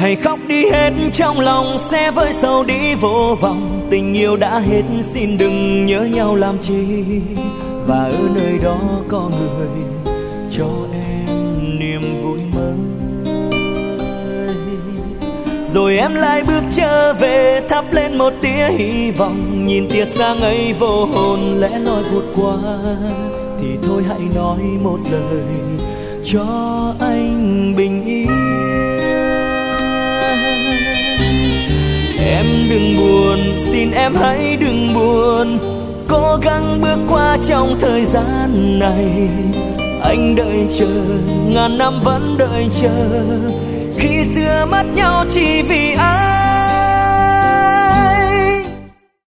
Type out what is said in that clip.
Hãy khóc đi hết trong lòng sẽ với sầu đi vô vọng. Tình yêu đã hết xin đừng nhớ nhau làm chi. Và ở nơi đó có người cho em niềm vui mới. Rồi em lại bước trở về thắp lên một tia hy vọng. Nhìn tia sáng ấy vô hồn lẽ loi vụt qua. Thì thôi hãy nói một lời cho anh bình yên. Em đừng buồn, xin em hãy đừng buồn. Cố gắng bước qua trong thời gian này. Anh đợi chờ, ngàn năm vẫn đợi chờ. Khi xưa mất nhau chỉ vì anh.